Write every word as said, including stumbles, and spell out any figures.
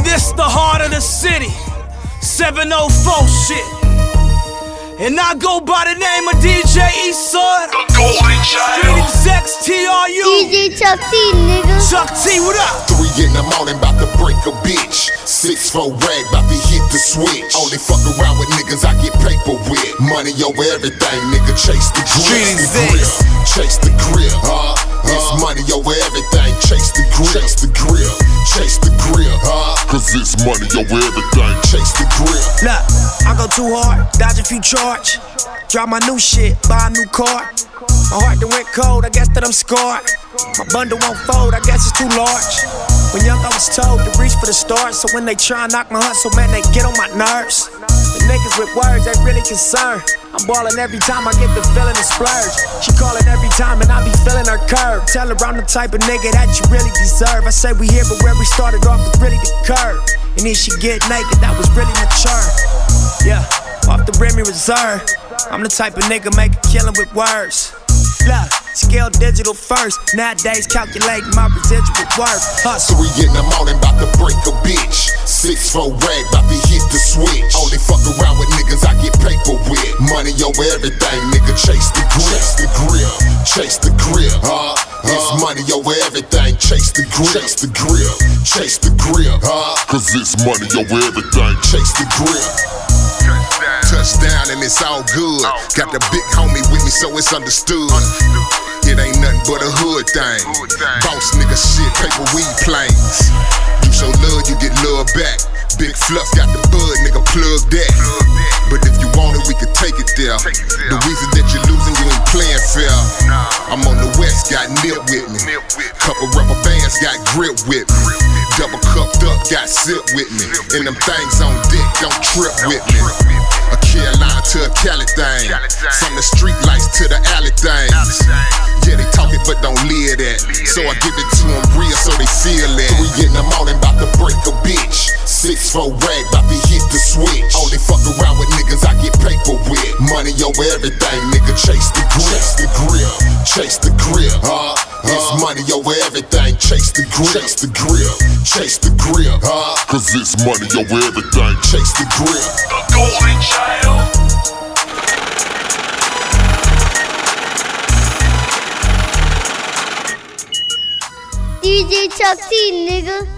This the heart of the city, seven oh four shit. And I go by the name of D J Eastside, the Golden Child. Street Execs T R U, D J Chuck T, nigga. Chuck T, what up? Three in the morning, bout to break a bitch. Six four rag, bout to hit the switch. Only fuck around with niggas I get paper with. Money over everything, nigga. Chase the grip, chase the grip. Uh, it's money over everything. Chase the grip, chase the grip, chase the grip. Uh, Cause it's money over everything. Chase the grip. Look, I go too hard, dodge a few charge. Drop my new shit, buy a new car. My heart done went cold, I guess that I'm scarred. My bundle won't fold, I guess it's too large. When young I was told to reach for the stars, so when they try and knock my hustle, man, they get on my nerves. The niggas with words ain't really concerned. I'm ballin' every time I get the feeling to splurge. She callin' every time and I be feeling her curve. Tell her I'm the type of nigga that you really deserve. I said we here, but where we started off was really the curve. And then she get naked, that was really mature. Yeah, off the Remy Reserve. I'm the type of nigga make a killin' with words. Look, scale digital first. Nowadays calculating my residual worth. Hustle. Three in the morning, bout to break a bitch. Six four rag, bout to hit the switch. Only fuck around with niggas I get paper with. Money over everything, nigga. Chase the grip, chase the grip, chase the grip. Uh, it's money over everything. Chase the grip, chase the grip, chase the grip. Uh, Cause it's money over everything. Chase the grip. Touchdown and it's all good. Got the big homie with me, so it's understood. It ain't nothing but a hood thing. Boss nigga shit, paper weed planes. You show love, you get love back. Big Fluff got the bud, nigga, plug that. But if you want it, we could take it there. The reason that you're losing, you ain't playing fair. I'm on the west, got Nip with me. Couple rubber bands, got grip with me. Double cupped up, got sip with me. And them things on dick, don't trip with me. A Carolina to a Cali thing. From the street lights to the alley things. Yeah, they talk it but don't live that. So I give it to them real so they feel that. Three in the morning, bout to break a bitch. Six four rag, bout to hit the switch. Only fuck around with niggas I get paper with. Money over everything, nigga. Chase the grip, chase the grip, chase the grip. Uh, it's money over everything. Chase the grip, chase the grip, chase the grip. Uh, Cause it's money over everything. Chase the grip. The Golden Child. D J Chuck T, nigga.